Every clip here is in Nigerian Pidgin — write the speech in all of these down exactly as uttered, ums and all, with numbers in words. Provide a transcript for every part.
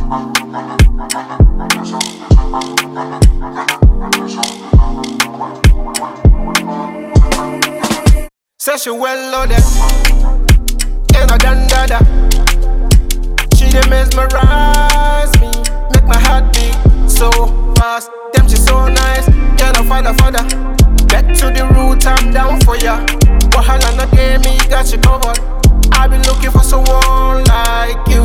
Say she well loaded, and I done dada. She dey mesmerize me, make my heart beat so fast. Damn, she so nice, yeah, no father, father. Back to the root, I'm down for ya. Wahala no game, me got you covered. I been looking for someone like you.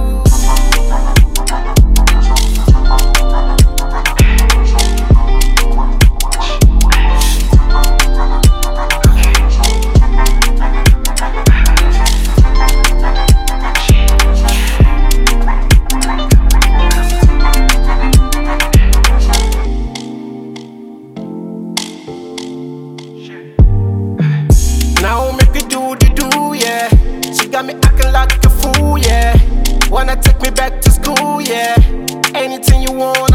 Now make me do the do, yeah. She got me acting like a fool, yeah. Wanna take me back to school, yeah. Anything you want,